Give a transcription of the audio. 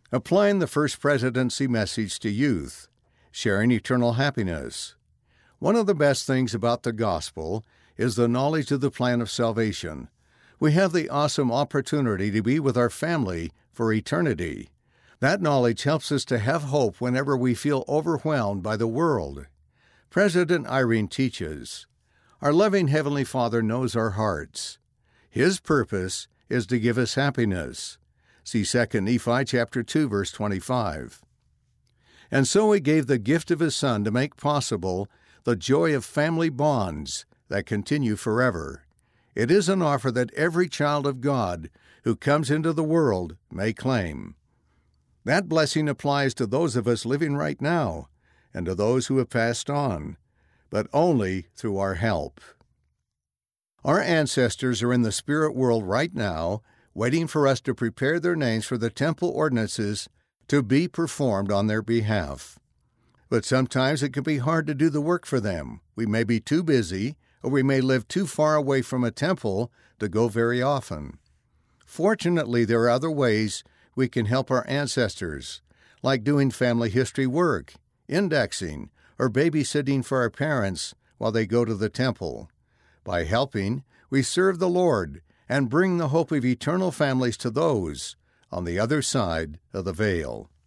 Applying the First Presidency message to youth, sharing eternal happiness. One of the best things about the gospel is the knowledge of the plan of salvation. We have the awesome opportunity to be with our family for eternity. That knowledge helps us to have hope whenever we feel overwhelmed by the world. President Eyring teaches, "Our loving Heavenly Father knows our hearts. His purpose is to give us happiness." See 2 Nephi chapter 2, verse 25. And so He gave the gift of His Son to make possible the joy of family bonds that continue forever. It is an offer that every child of God who comes into the world may claim. That blessing applies to those of us living right now and to those who have passed on, but only through our help. Our ancestors are in the spirit world right now, waiting for us to prepare their names for the temple ordinances to be performed on their behalf. But sometimes it can be hard to do the work for them. We may be too busy, or we may live too far away from a temple to go very often. Fortunately, there are other ways we can help our ancestors, like doing family history work, indexing, or babysitting for our parents while they go to the temple. By helping, we serve the Lord and bring the hope of eternal families to those on the other side of the veil.